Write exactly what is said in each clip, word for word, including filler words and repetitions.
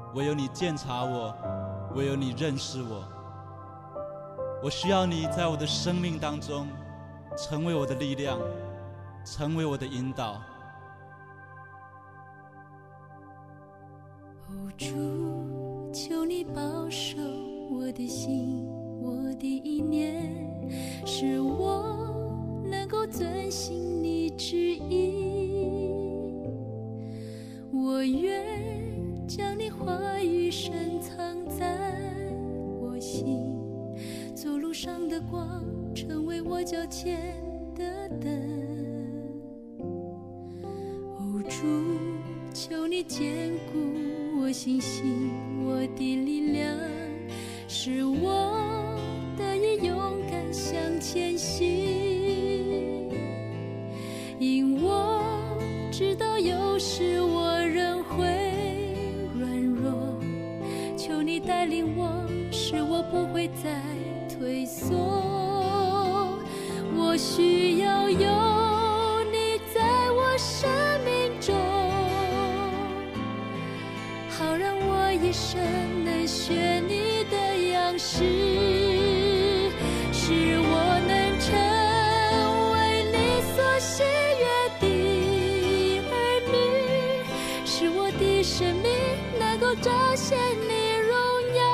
唯有你鉴察我，唯有你认识我。我需要你在我的生命当中成为我的力量，成为我的引导。 哦，主，求你保守我的心，我的意念，使我能够遵行你旨意。我愿将你话语深藏在我心，走路上的光，成为我脚前的灯。哦，主，求你坚固我信心，我的力量，使我得以勇敢向前行。因我知道有时我仍会软弱，求你带领我，使我不会再退缩。我需要有你在我生命中，好让我一生能学你的样式，使我能成为你所喜悦的儿女，使我的生命能够彰显你荣耀。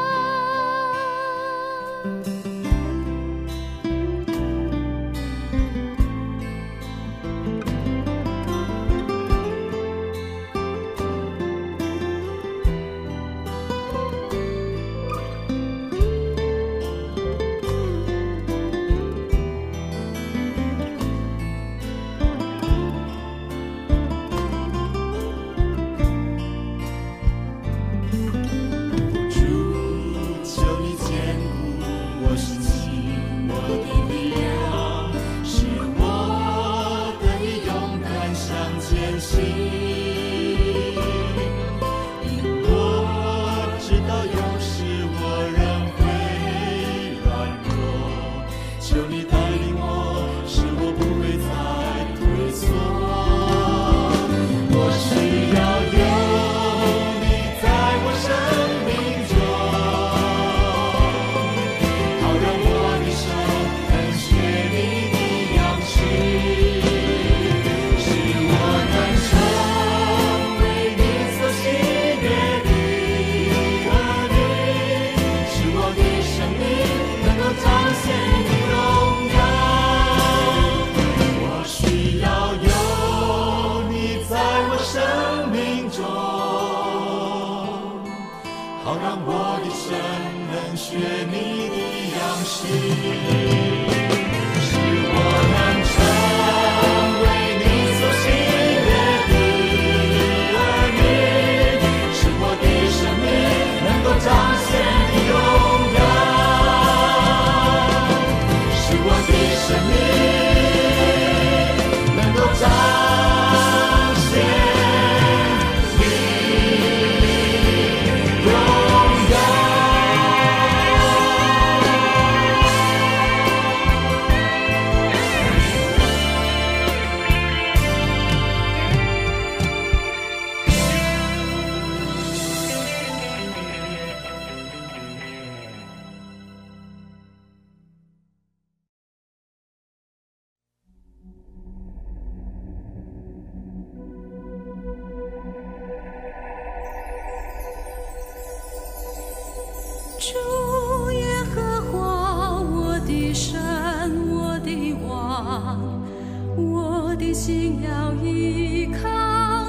主耶和华，我的神，我的王，我的心要依靠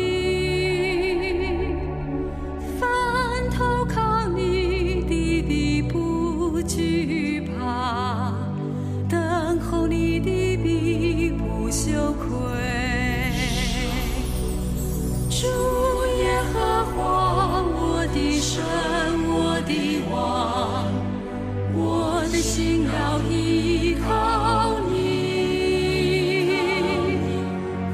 你。凡投靠你的，必不惧怕；等候你的，必不羞愧。主耶和华，我的神，我的王，我的心要依靠你。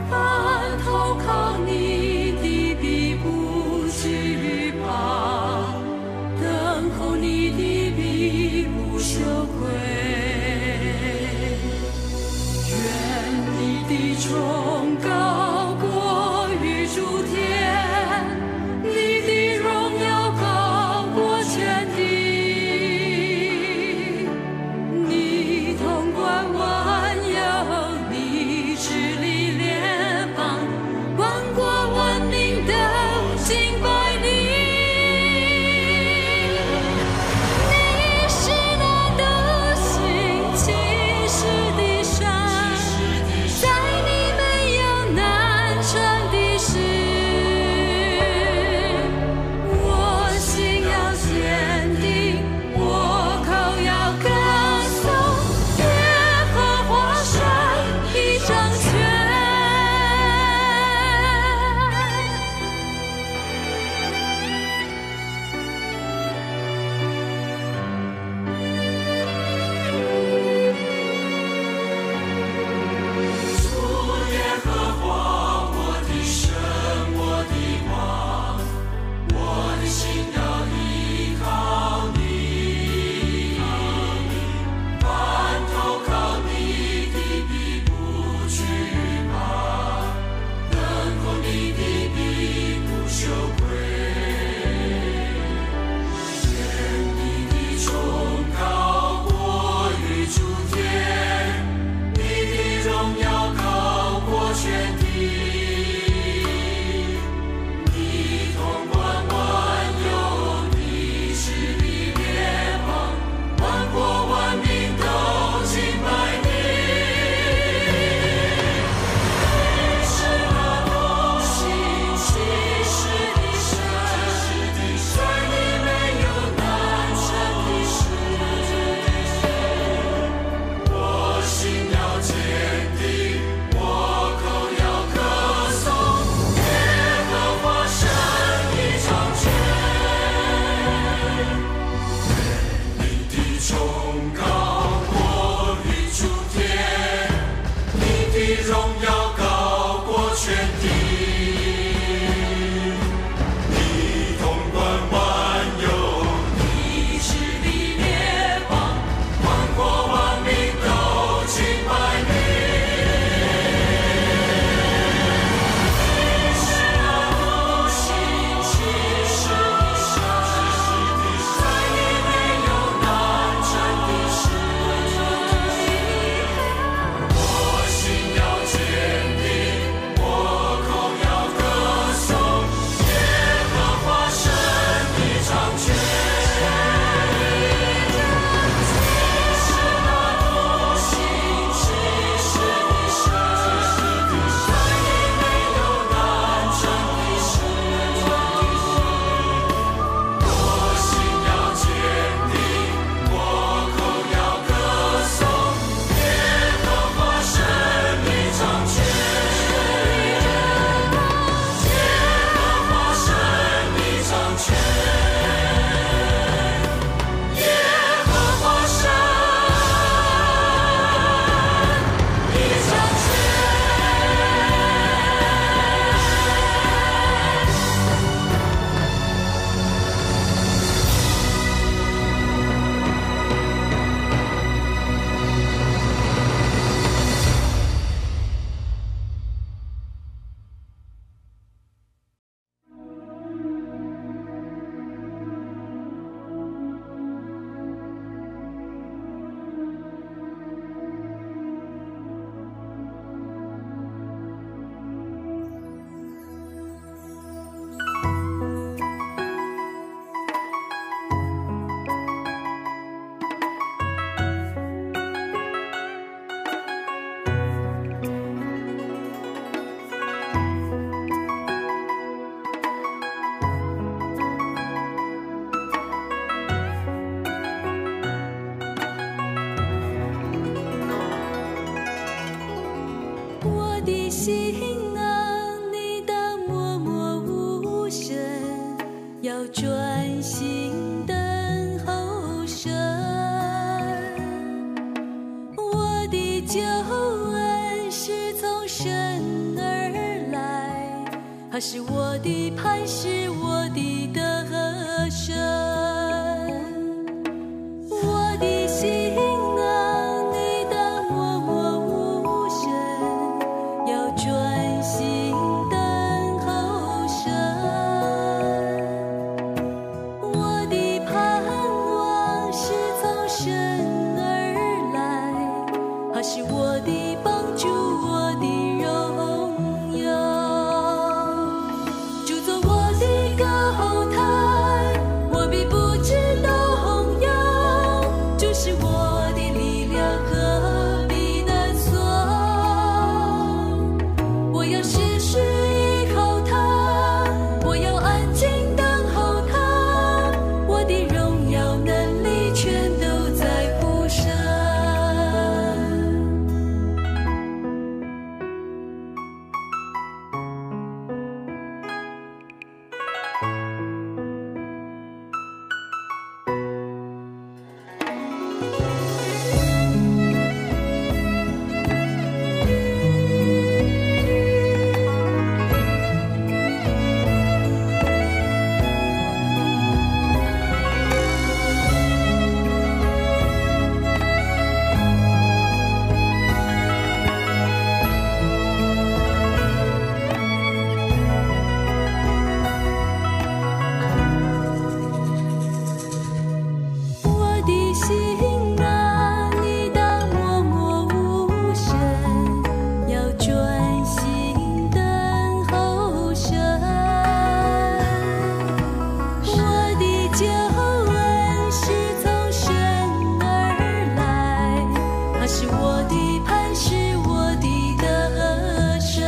要专心等候神。我的救恩是从神而来，他是我的磐石，我的得胜。我的心啊，你当默默无声，要专心等候神。我的盼望是从神而来，他是我的帮助，我的荣耀。主做我的高台，我必不致动摇。主是我的力量和避难所，我要时时依靠他，我要安静等候他。我的荣耀能力全都在乎神。我的心啊，你当默默无声，要专心等候神。我的救恩是从神而来，他是我的磐石，我的得胜。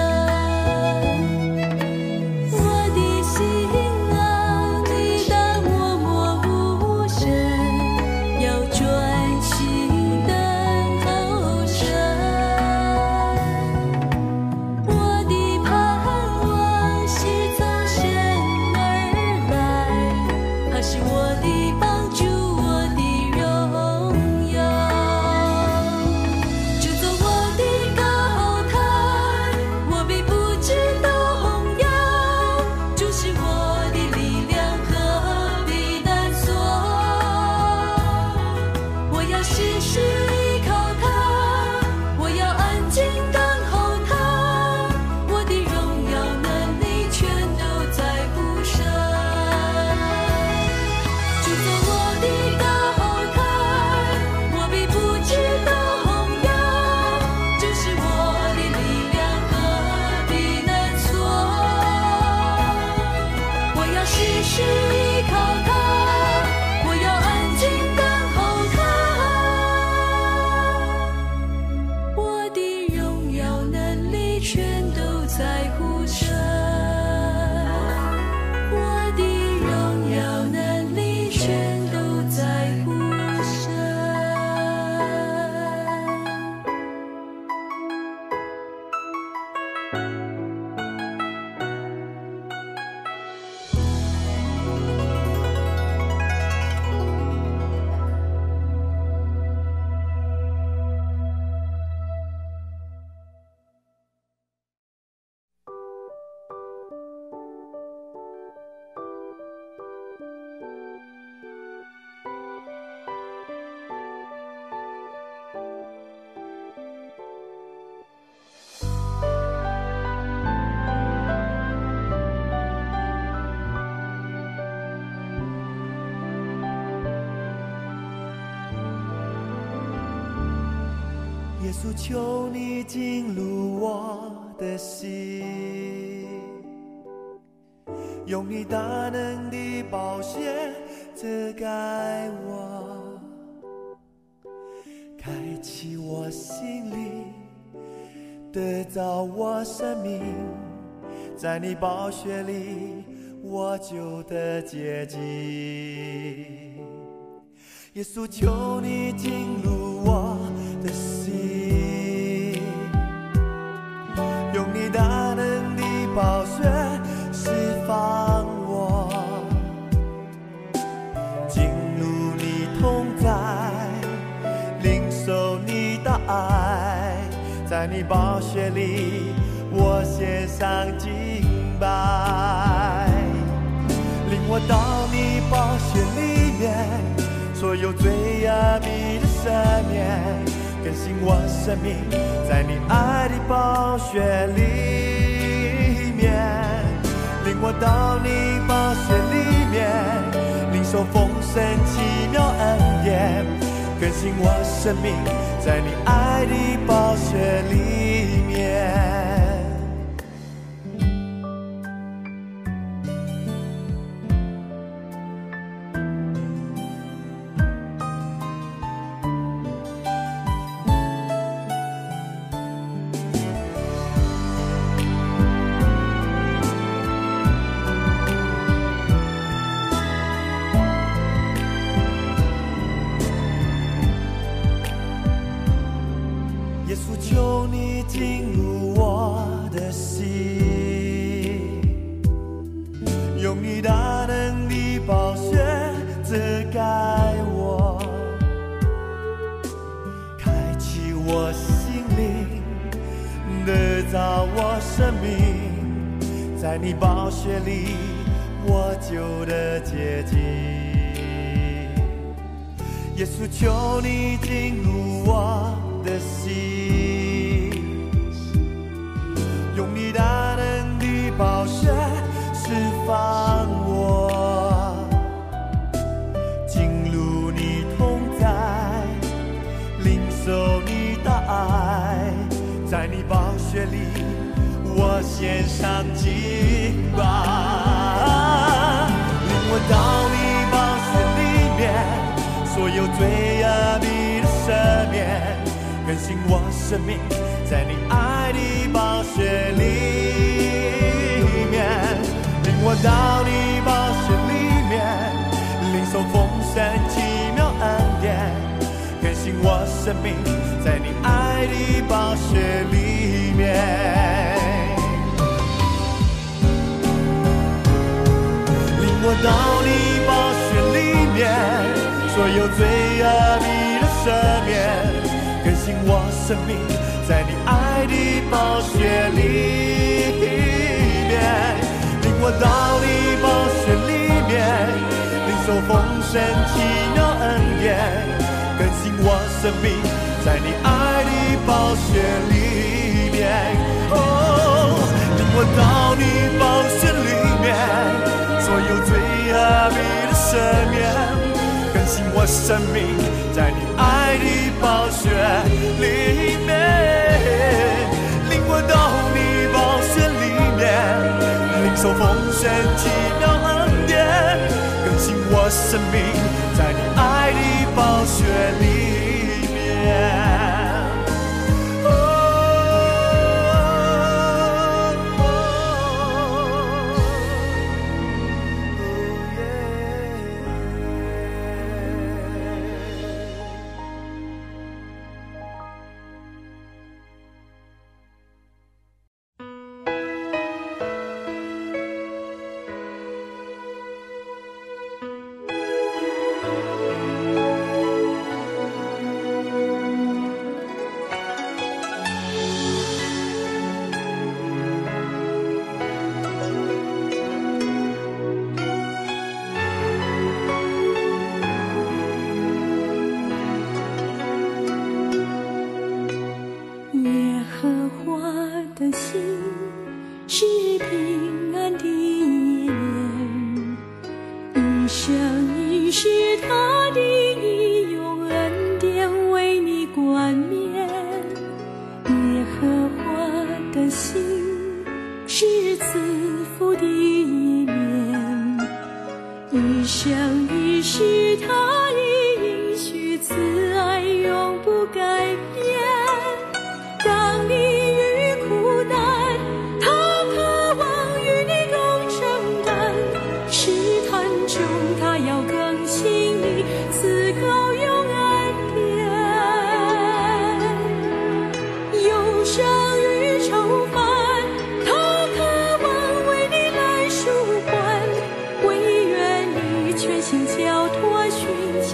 我的心啊，你当默默无声，要专心等候神。我的盼望是从神而来，他是我的帮助，我的荣耀。主做我的高台，我必不致动摇。主是我的力量和避难所，我要时时依靠他，我要安静等候他。我的荣耀能力全都在乎神。主做我的高台，我必不致动摇。主是我的力量和避难所，我要时时依靠他，我要安静等候他。我的荣耀能力全都在乎神，我的荣耀能力全都在乎神。 耶稣，求你进入我的心，用你大能的宝血遮盖我，开启我心灵，得着我生命，在你宝血里我就得洁净。耶稣，求你进入我的心，用你大能的宝血释放我， 你宝血里，我献上敬拜。领我到你宝血里面，所有罪恶必的赦免，更新我生命，在你爱的宝血里面。领我到你宝血里面，领受丰盛奇妙恩典，更新我生命，在你爱的宝血里面。耶稣，求你进入我的心，用你大能的宝血遮盖我，开启我心灵，得造我生命，在你宝血里我就得洁净。耶稣，求你进入我的心，用你大能的宝血释放我，进入你同在，领受你的爱，在你宝血里我献上敬拜。领我到你宝血里面，所有罪恶必的赦免，更新我生命，在你爱的宝血里面。领我到你宝血里面，领受丰盛奇妙恩典，更新我生命，在你爱的宝血里面。领我到你宝血里面，所有罪恶必的赦免，更新我生命，在你爱的宝血里面。领我到你宝血里面，领受丰盛奇妙恩典，更新我生命，在你爱的宝血里面。哦，领我到你宝血里面，所有罪恶必的赦免，更新我生命，在你爱的宝血里面。领我到你宝血里面，领受丰盛奇妙恩典，更新我生命，在你爱的宝血里面。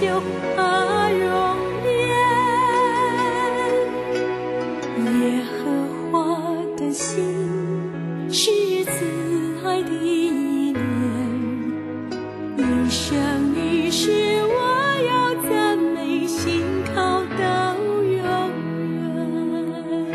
他荣耀，耶和一生一世我要赞美信靠到永远。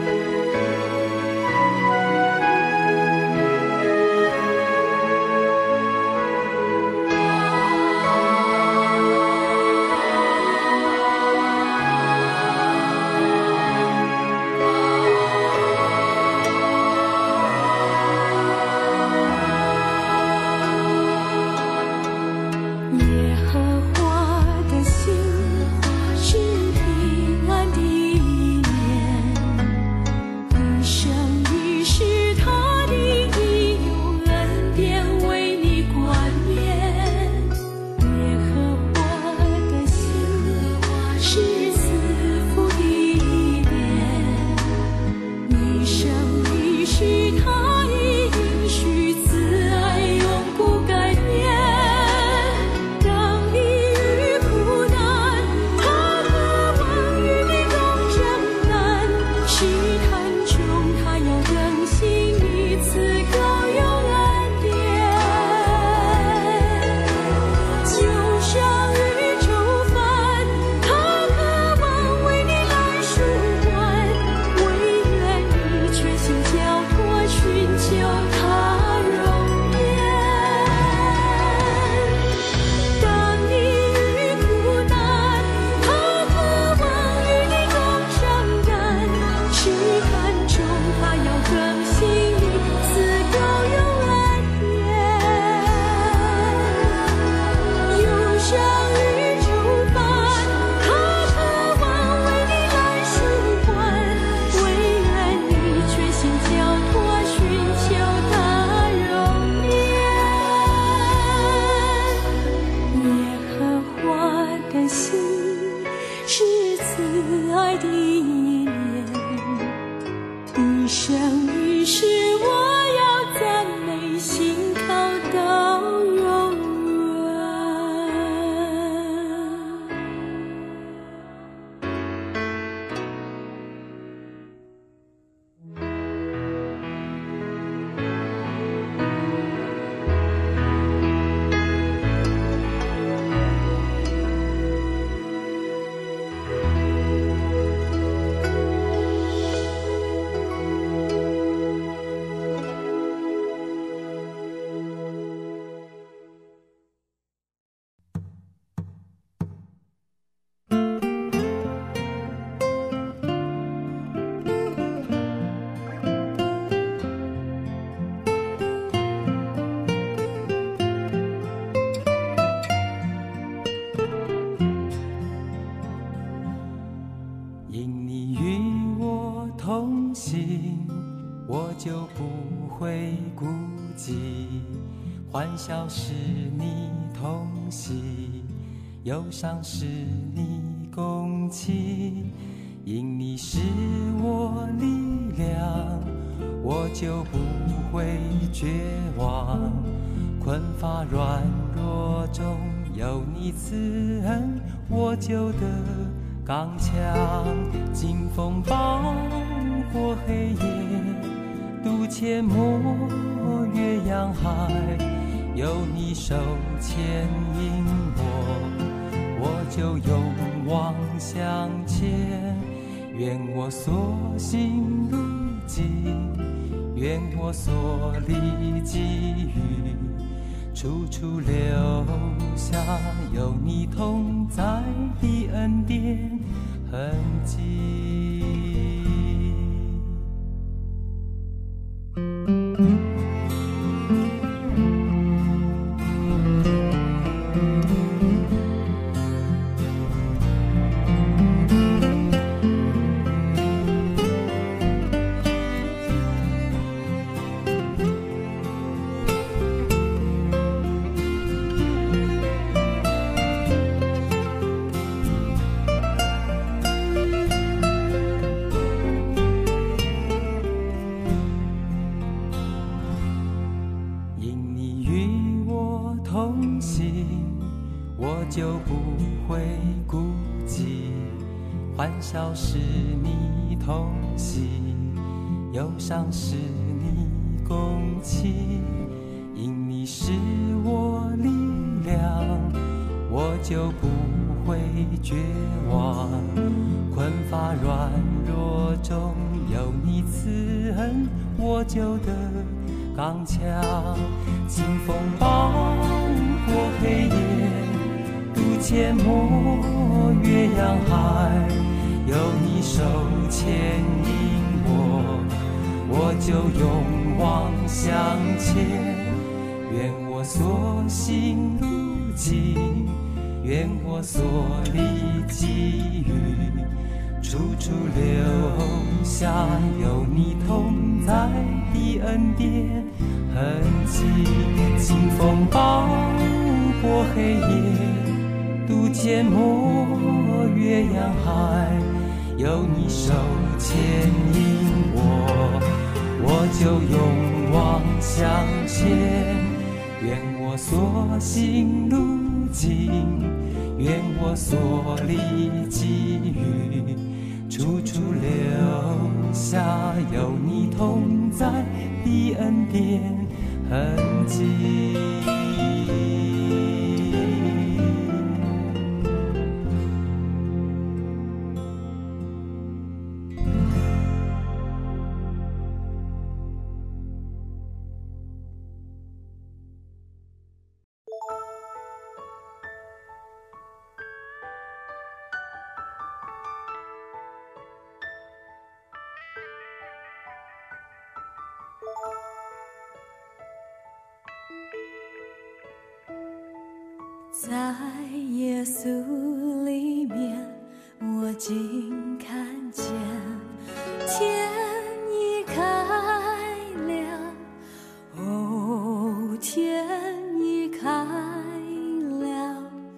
耶和华的心是平安的意念，一生一世他的义用恩典为你冠冕。耶和华的心是赐福的意念，一生一世他的应许慈爱永不改变。当你遇苦难，他渴望与你共承担，试探中他要更新你，赐高永恩典。就像宇宙凡，他渴望为你来赎还，唯愿你全心交托，寻求他容颜。当你遇苦难，他渴望与你共承担，试探中他要更新你，赐高永恩典。忧伤宇宙凡，他渴望为你来赎还，唯愿你全心交托，寻求他容颜。耶和华的心是慈爱的意念，一生一世我要赞美信靠到永远。 因你与我同行，我就不会孤寂。欢笑是你同喜，忧伤是你共泣。因你是我力量，我就不会绝望。困乏软弱中有你慈恩，我就得刚强。经风暴过黑夜，渡阡陌越洋海，有你手牵引我，我就勇往向前。愿我所行路径，愿我所历际遇，处处留下有你同在的恩典痕迹。就不会孤寂，欢笑是你同喜，忧伤是你共泣。因你是我力量， 就不会绝望。困乏软弱中有你慈恩，我就得刚强。清风暴过黑夜，渡阡陌越洋海，有你手牵引我，我就勇往向前。愿我所行路径，愿我所历际遇，处处留下有你同在的恩典痕迹。清风暴过黑夜，渡阡陌越洋海，有你手牵引我，我就勇往向前。愿我所行路径，愿我所历际遇，处处留下有你同在的恩典痕迹。 在耶稣里面，我竟看见天已开了，哦，天已开了，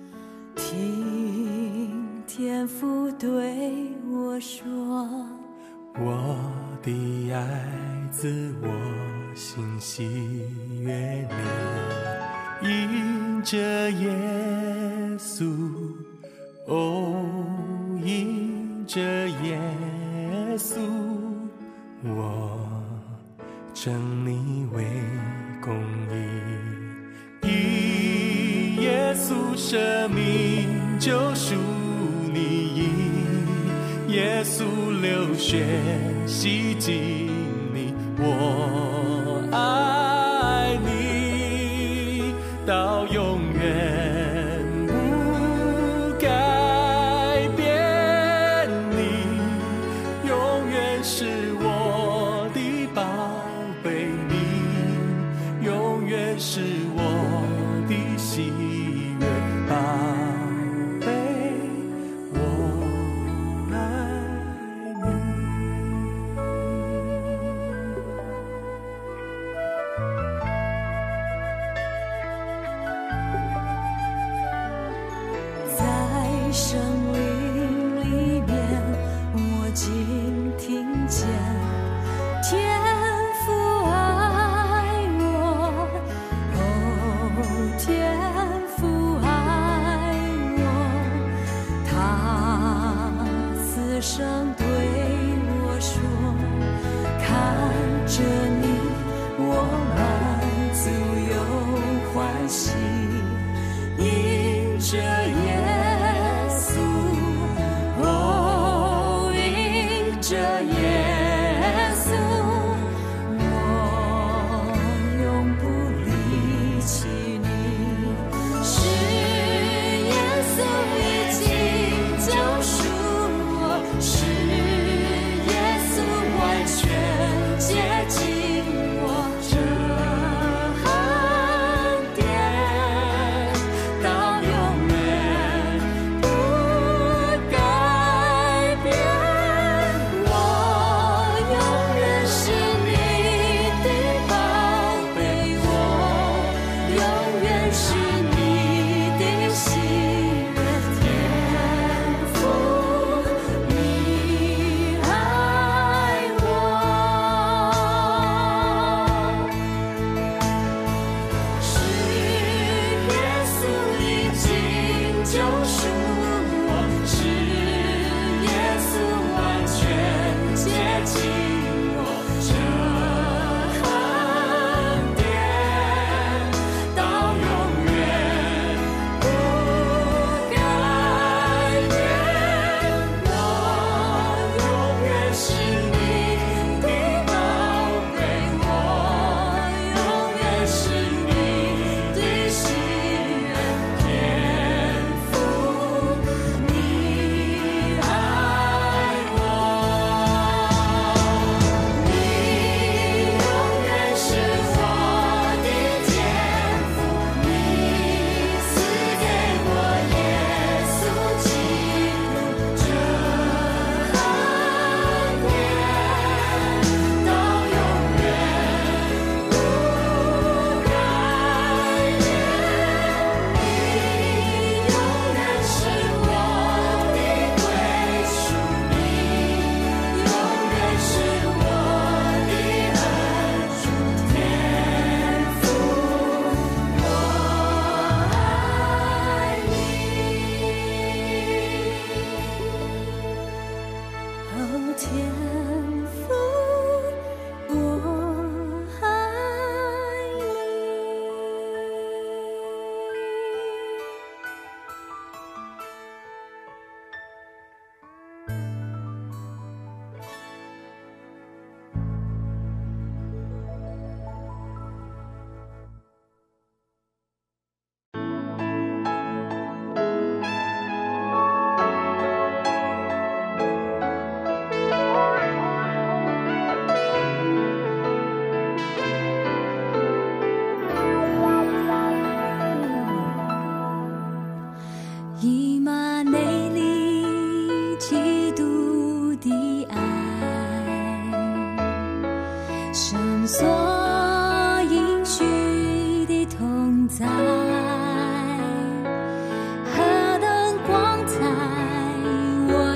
听天父对我说， 我的爱子，我心喜悦你，因着耶稣，哦，因着耶稣，我称你为公义，以耶稣生命救赎你，因耶稣流血洗净你，我爱你到永远，不改变你，永远是我的宝贝，你永远是我的喜悦，宝贝，我爱你。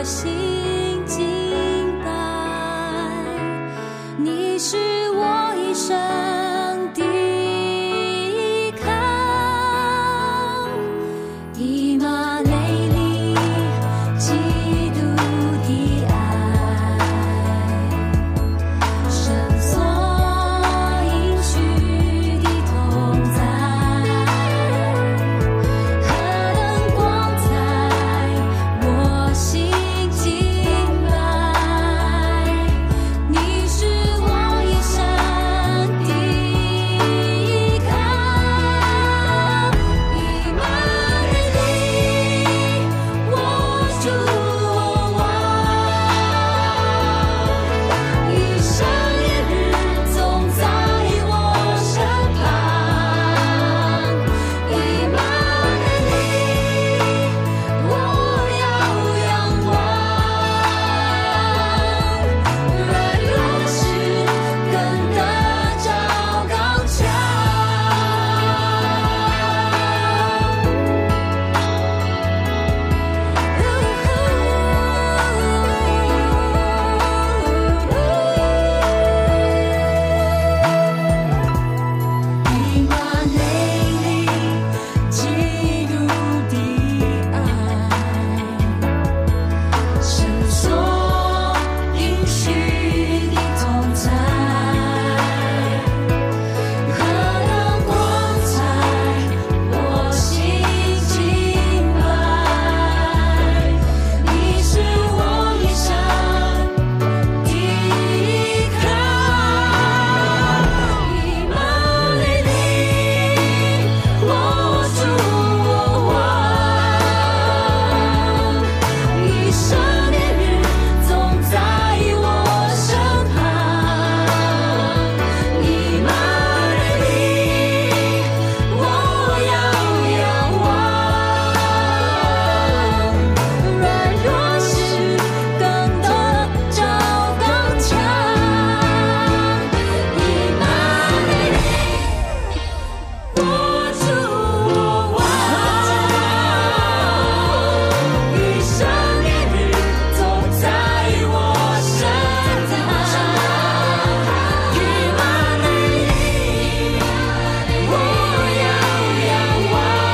心敬拜，你是我一生的依靠。以马内利，基督的爱，神所应许的同在，何等光彩，我心敬拜。你是我一生的依靠。以马内利，我主我王，一生一日总在我身旁。以马内利，我要仰望，软弱时更得着刚强。以马内利，基督的爱，神所应许的同在，何等光彩，我心敬拜。你是我一生的依靠。以马内利，我主我王，一生年日总在我身旁。以马内利，我要仰望，软弱时更得着刚强。以马内利，我主我王，一生年日总在我身旁。以马内利，我要仰望，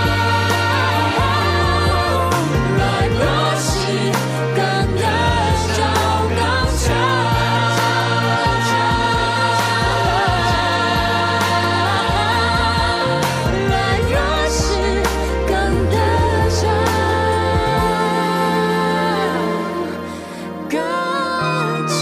软弱时更得着刚强。软弱时更得着刚强。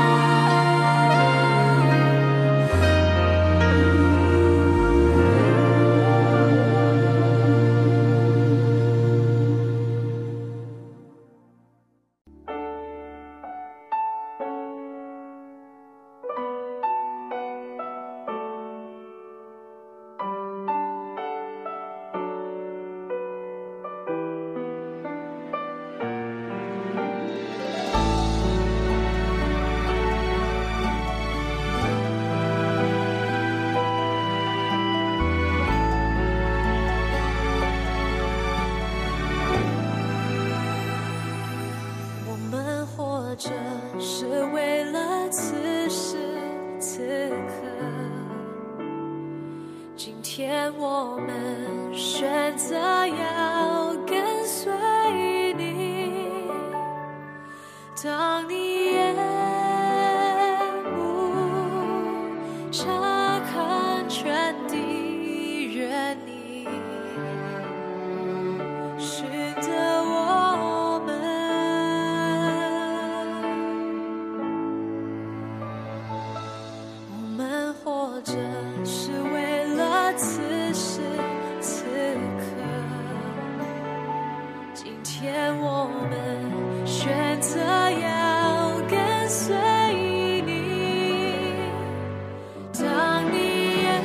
我们活着是为了此时此刻，今天我们选择要跟随你。当你眼目察看全地，愿你使得我们，我们活着是为了此时此刻，今天我们选择要跟随你。当你眼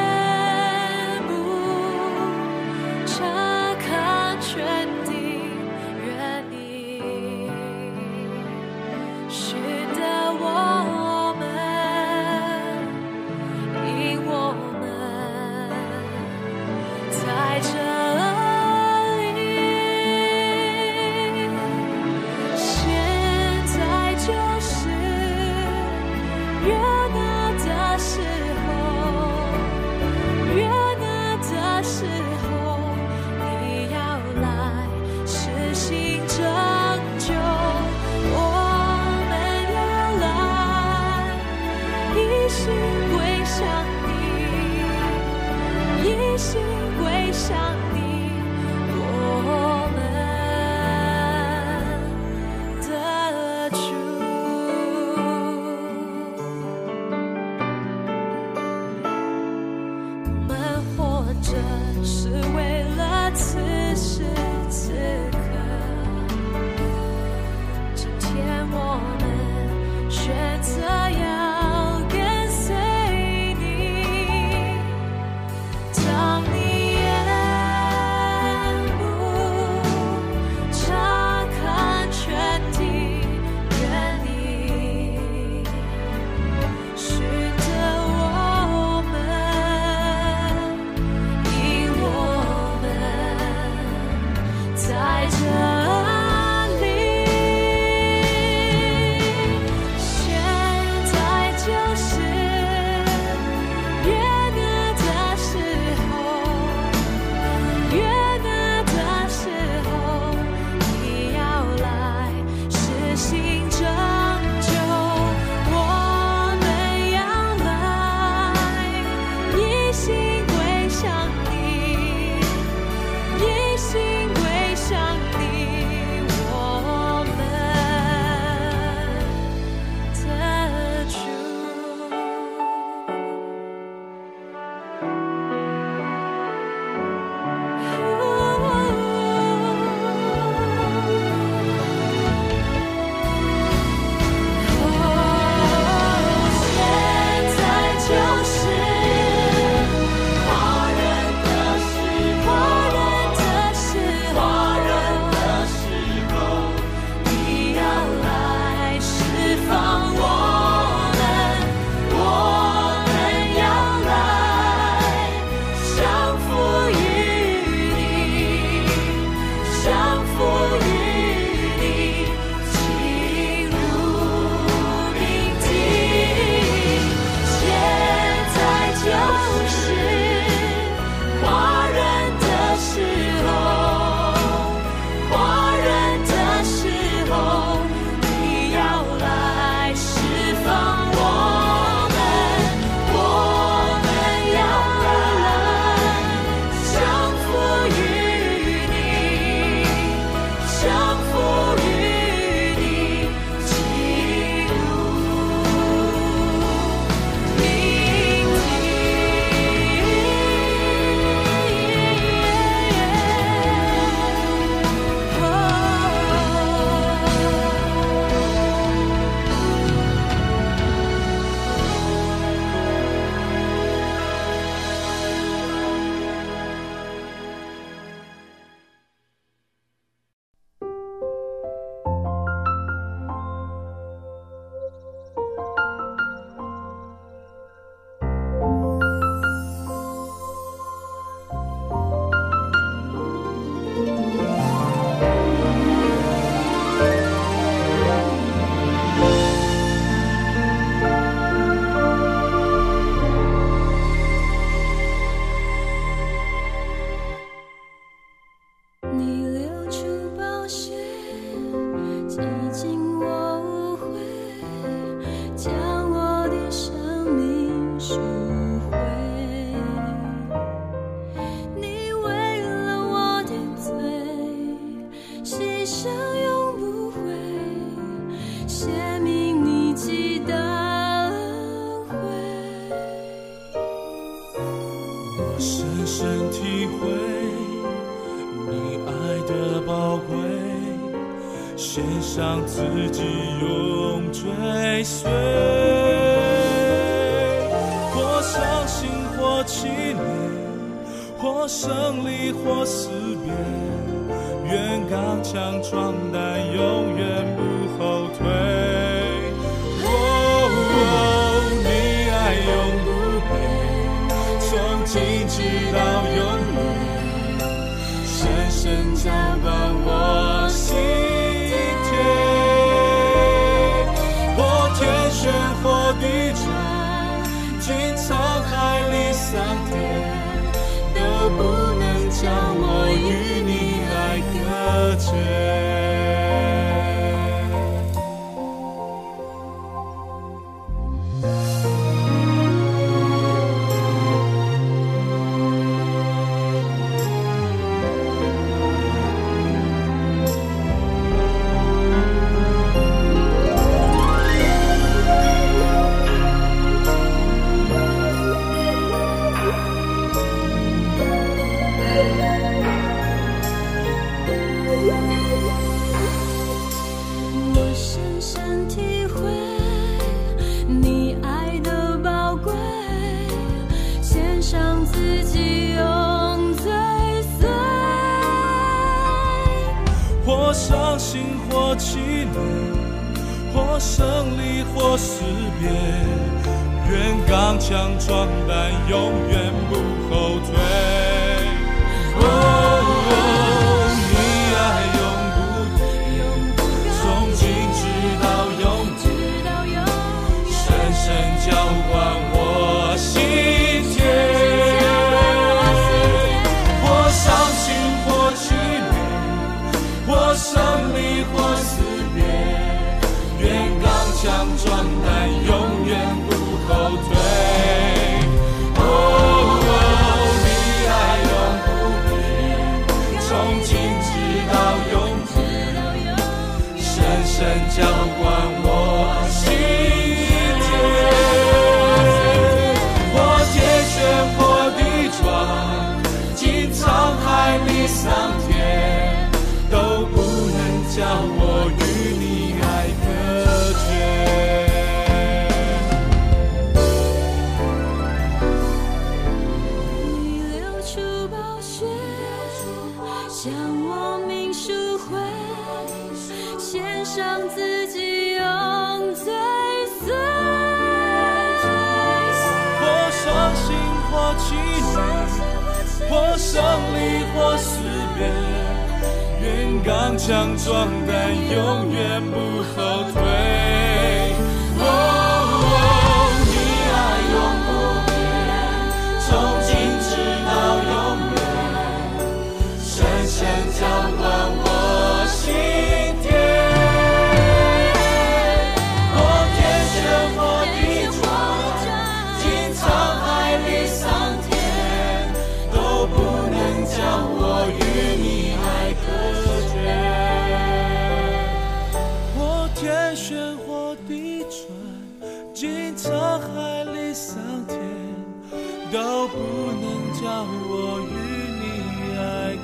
目察看全地，愿你使得我们，因我们在这里。 你流出宝血，洗净我污秽，将我的生命赎回。你为了我的罪，牺牲永不悔，写明你极大恩惠。 我深深体会你爱的宝贵，献上自己永追随。或伤心或气馁，或胜利或死别，愿刚强壮胆，永远不后退。哦哦，你爱永不变，从今直到永远，深深浇灌我心田。或天旋或地转，经沧海里桑田，都不能将我与你爱隔绝。 我深深体会你爱的宝贵，献上自己永追随。 或伤心或气馁，或胜利或死别，愿刚强壮胆，永远不后退。哦哦，你爱永不变，从今直到永远，深深浇灌我心田。或伤心或气馁，或胜利或死别，愿刚强壮胆，永远不后退。哦哦，你爱永不变，从今直到永远，深深浇灌我心田。或天旋或地转，经沧海里桑田，都不能将我与你爱隔绝。 你流出宝血，将我命赎回，献上自己永追随。 或伤心或气馁，或胜利或死别，愿刚强壮胆，永远不后退。哦哦，你爱永不变，从今直到永远，深深浇灌我心田。或天旋或地转，经沧海里桑田，都不能将我与你爱隔绝。或天旋或地转，经沧海里桑田，都不能将我与你爱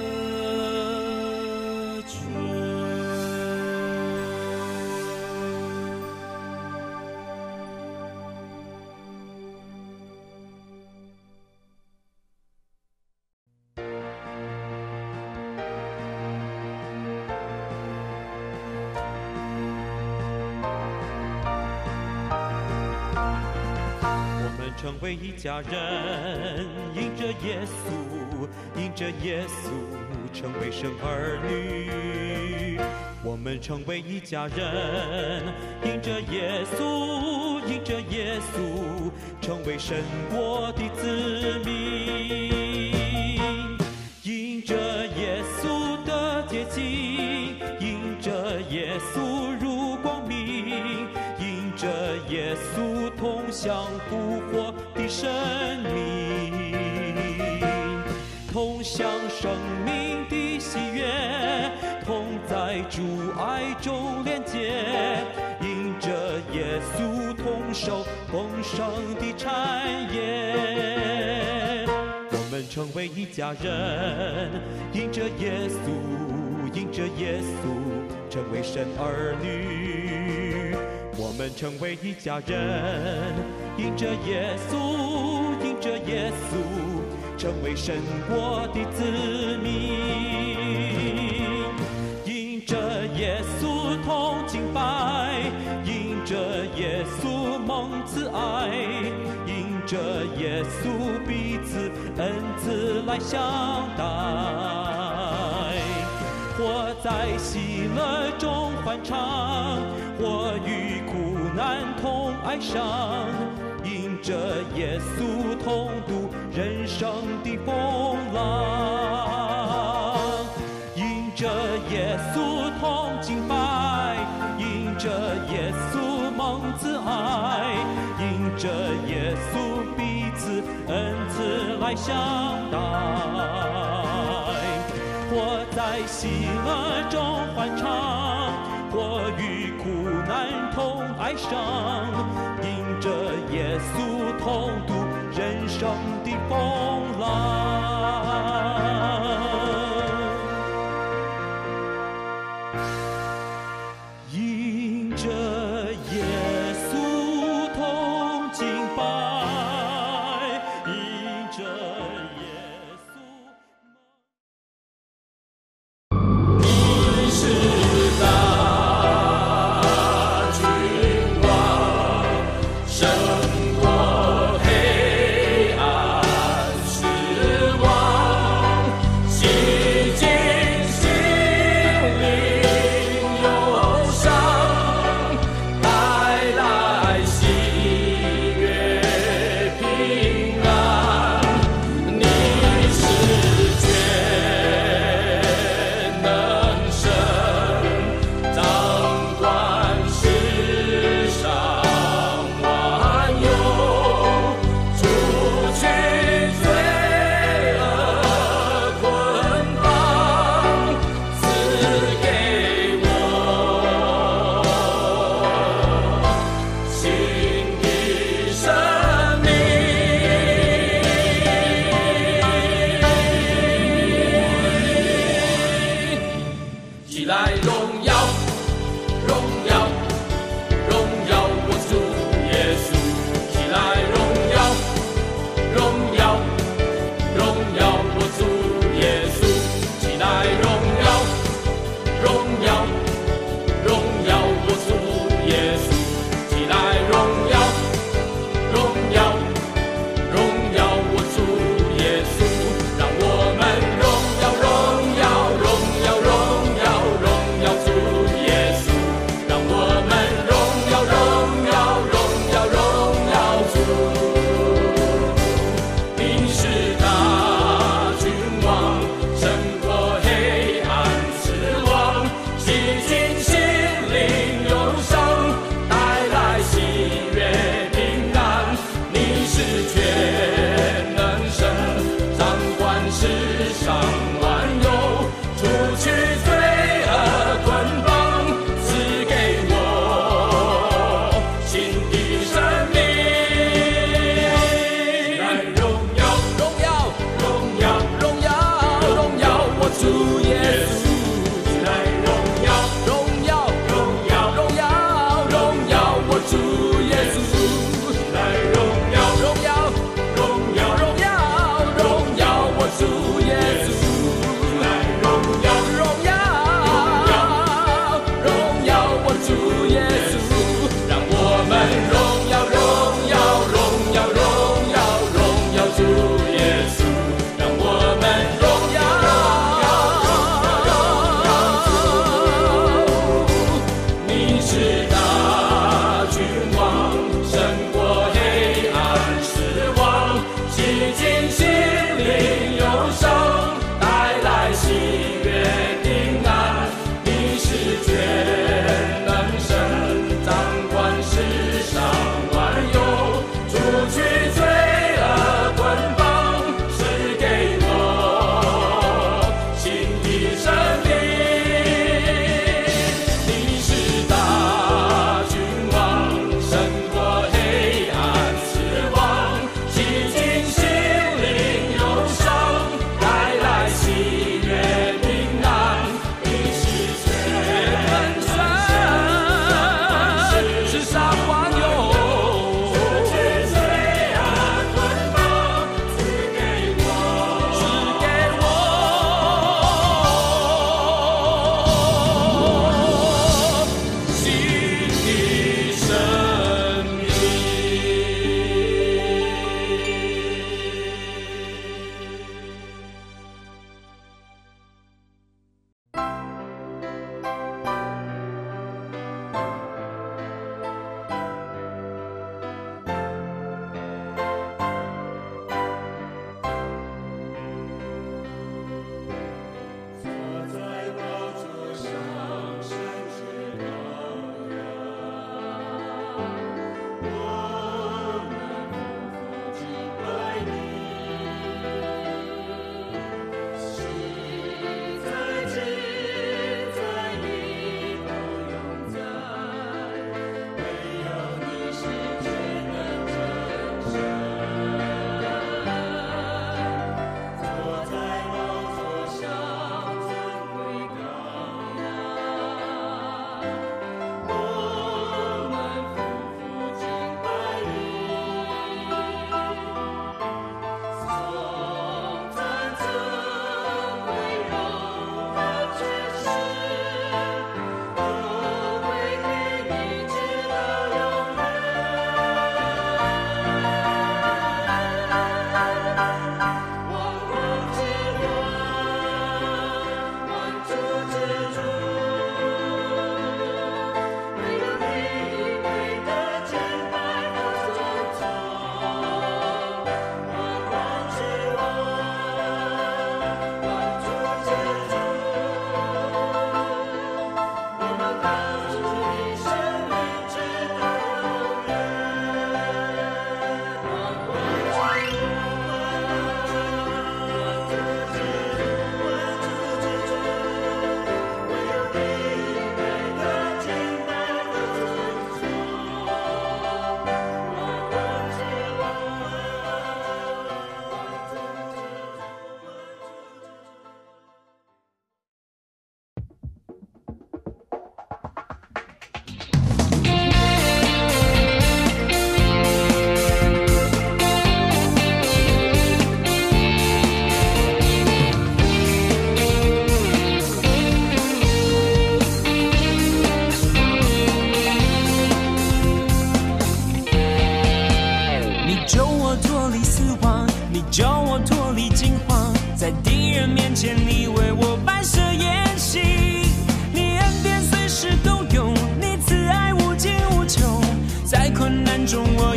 隔绝。 成为一家人，因着耶稣，因着耶稣，成为神儿女。我们成为一家人，因着耶稣，因着耶稣，成为神国的子民。因着耶稣。 享复活的生命，同享生命的喜悦，同在主爱中连结，因着耶稣同受丰盛的产业。我们成为一家人，因着耶稣，因着耶稣成为神儿女。我们成为一家人，因着耶稣，因着耶稣成为神国的子民。因着耶稣同敬拜，因着耶稣蒙慈爱，因着耶稣彼此恩慈来相待，活在喜乐中欢唱，或与苦难同哀伤，因着耶稣同度人生的风浪，因着耶稣同敬拜，因着耶稣蒙慈爱，因着耶稣彼此恩慈来相待，活在喜乐中欢唱，或与苦难同哀伤，因着耶稣同度人生的风浪。因着耶稣同敬拜，因着耶稣。 你是大君王，胜过黑暗死亡，洗净心灵忧伤，带来喜悦平安。你是全能神，掌管世上万有，除去罪恶捆绑，赐给我新的生命。起来，荣耀，荣耀，荣耀我主耶稣！起来，荣耀，荣耀，荣耀我主耶稣！起来，荣耀，荣耀，荣耀我主耶稣！起来，荣耀，荣耀，荣耀我主耶稣！让我们荣耀，荣耀，荣耀，荣耀，荣耀主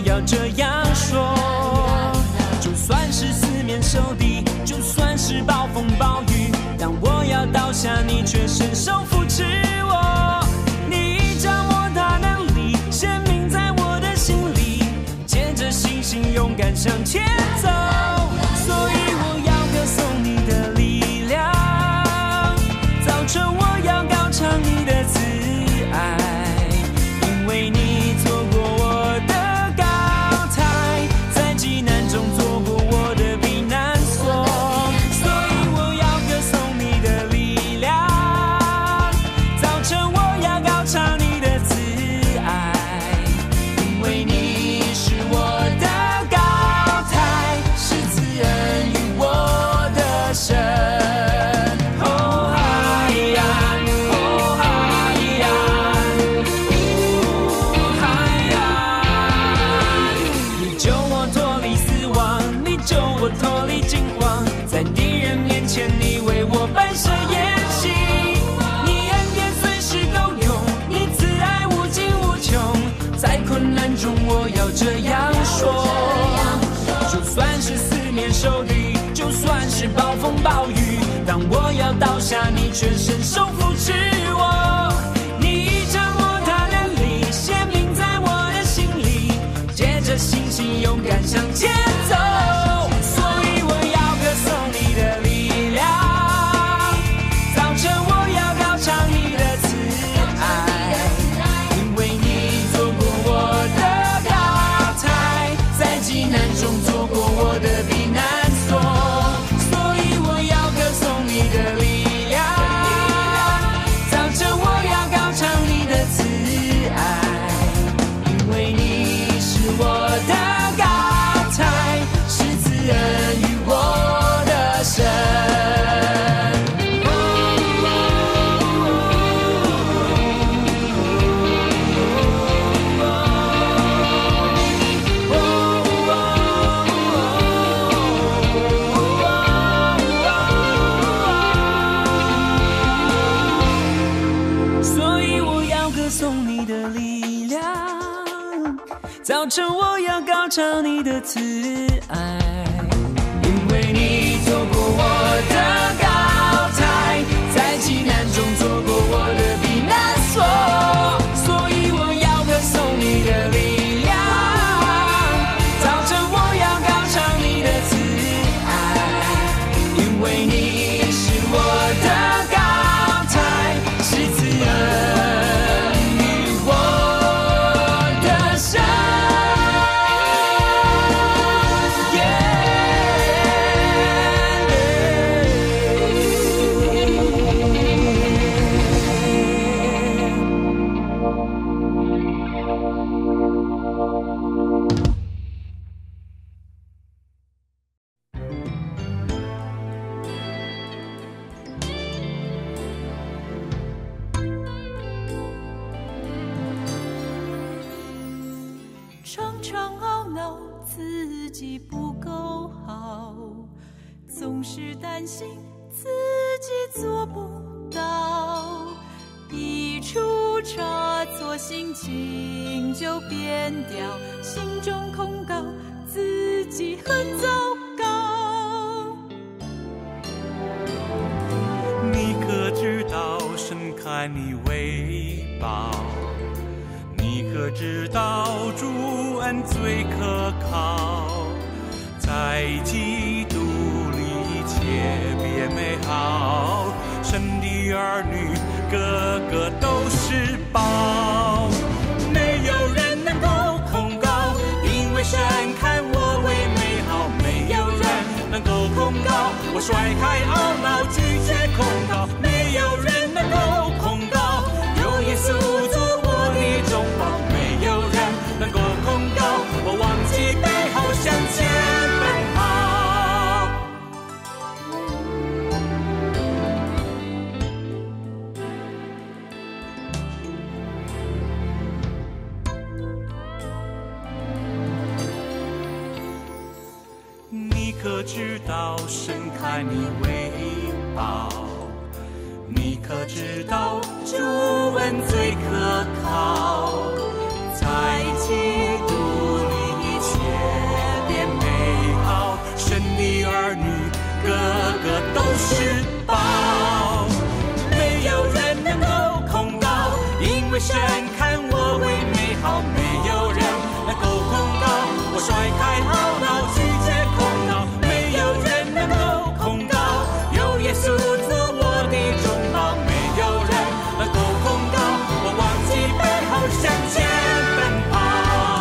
要这样说。就算是四面受敌，就算是暴风暴雨，当我要倒下，你却伸手扶持我。你掌握大能力，显明在我的心里，借着信心勇敢向前走。所以我要歌颂你的力量，早晨我要高唱你的慈爱，因为你做过我的高台，在极难中做过我的避难所。所以我要歌颂你的力量，早晨我要高唱你的慈爱，因为你是我的高台，是赐恩于我的神。脱离惊慌，在敌人面前你为我摆设筵席，你恩典随时够用，你慈爱无尽无穷，在困难中我要这样说。就算是四面受敌，就算是暴风暴雨，当我要倒下，你却伸手扶持我。你掌握大能力，显明在我的心里，借着信心勇敢向前走。早晨我要高唱你的慈爱，因为你做过我的高台，在极难中做过我的避难所。所以我要歌颂你的力量，早晨我要高唱你的慈爱，因为你是我的高台，是赐恩于我的神。 常常懊恼自己不够好，总是担心自己做不到，一出差错，心情就变掉，心中控告自己很糟糕。 你可知道伸开你怀抱，你可知道主恩最可靠，在基督里一切变美好，神的儿女个个都是宝，没有人能够控告，因为神看我为美好，没有人能够控告，我甩开懊恼拒绝控告，没有人能够控告，有耶稣做我的中保，没有人能够控告，我忘记背后向前奔跑。你可知道伸开你怀抱，你可知道主恩最可靠，在基督里为神看我为美好，没有人能够控告。我甩开懊恼，拒绝控告，没有人能够控告。有耶稣做我的中保，没有人能够控告。我忘记背后向前奔跑。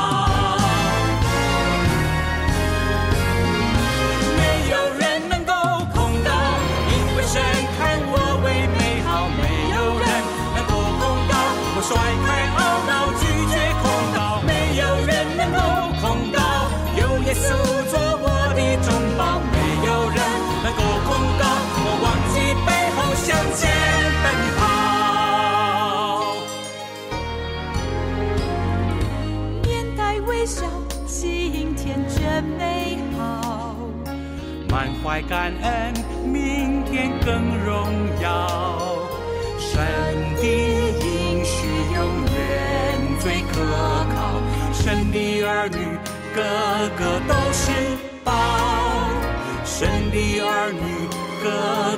没有人能够控告，因为神看我为美好，没有人能够控告。我甩开懊恼，拒绝控告，没有人能够控告。有耶稣做我的中保，没有人能够控告。我忘记背后向前奔跑。 面带微笑，心天真美好， 满怀感恩，明天更荣耀。神的应许永远最可靠，神的儿女个个都是宝，神的儿女个